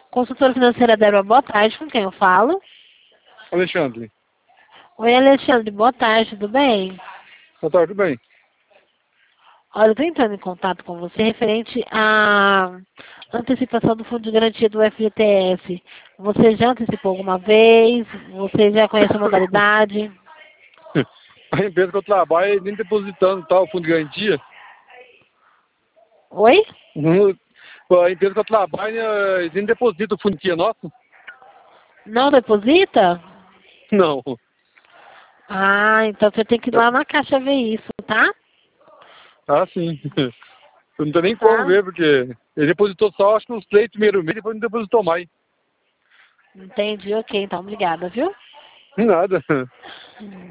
Consultora financeira Débora, boa tarde. Com quem eu falo? Alexandre. Oi, Alexandre. Boa tarde, tudo bem? Boa tarde, tudo bem? Olha, eu estou entrando em contato com você referente à antecipação do Fundo de Garantia do FGTS. Você já antecipou alguma vez? Você já conhece a modalidade? A empresa que eu trabalho nem depositando tal, fundo de garantia. Oi? A empresa que eu trabalho nem deposita o fundo de garantia nosso? Não deposita? Não. Ah, então você tem que ir lá na Caixa ver isso, tá? Ah, sim. Eu não tenho nem como Tá? ver, porque ele depositou só, acho que nos 3 primeiros meses, depois não depositou mais. Entendi, ok. Então, obrigada, viu? Nada.